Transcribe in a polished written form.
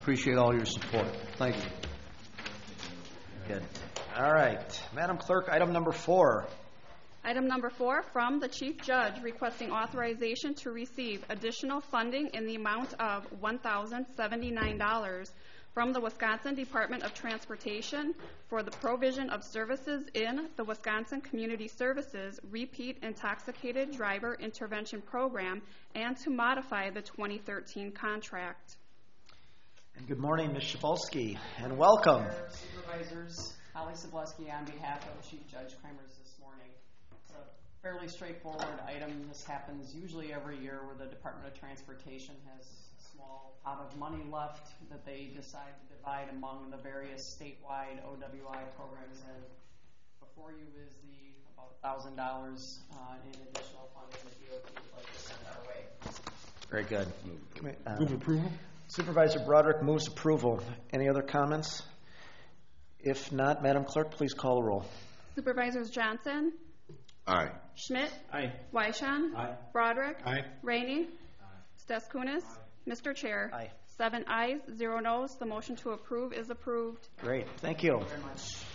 Appreciate all your support. Thank you. Good. All right. Madam Clerk, item number 4. Item number 4, from the Chief Judge requesting authorization to receive additional funding in the amount of $1,079 from the Wisconsin Department of Transportation for the provision of services in the Wisconsin Community Services Repeat Intoxicated Driver Intervention Program and to modify the 2013 contract. And good morning, Ms. Shabalski, and welcome. Supervisors, Holly Sableski on behalf of Chief Judge Kremers this morning. It's a fairly straightforward item. This happens usually every year where the Department of Transportation has a small pot of money left that they decide to divide among the various statewide OWI programs. And before you is the about $1,000 in additional funding that DOT would like to send our way. Very good. Move approval. Supervisor Broderick moves approval. Any other comments? If not, Madam Clerk, please call the roll. Supervisors Johnson, Aye. Schmidt, Aye. Weishan, Aye. Broderick, Aye. Rainey, Staskunis, Mr. Chair. Aye. 7 ayes, 0 noes. The motion to approve is approved. Great. Thank you. Very much.